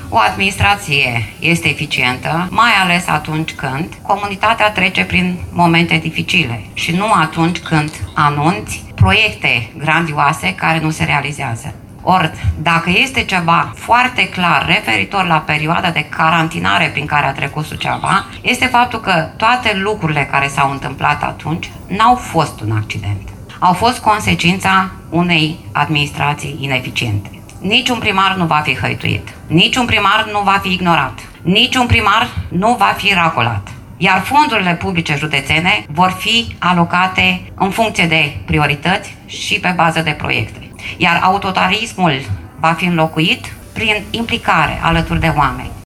O administrație este eficientă, mai ales atunci când comunitatea trece prin momente dificile și nu atunci când anunți proiecte grandioase care nu se realizează. Ori, dacă este ceva foarte clar referitor la perioada de carantinare prin care a trecut Suceava, este faptul că toate lucrurile care s-au întâmplat atunci n-au fost un accident. Au fost consecința unei administrații ineficiente. Niciun primar nu va fi hăituit, niciun primar nu va fi ignorat, niciun primar nu va fi racolat. Iar fondurile publice județene vor fi alocate în funcție de priorități și pe bază de proiecte. Iar autoritarismul va fi înlocuit prin implicare alături de oameni.